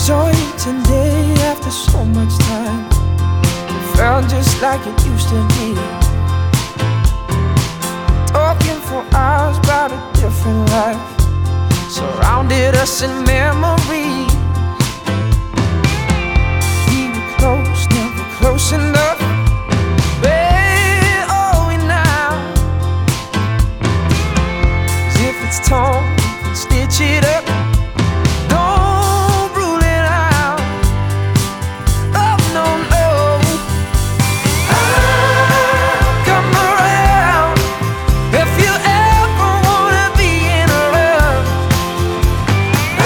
joint today after so much time. It felt just like it used to be. Talking for hours about a different life surrounded us in memory.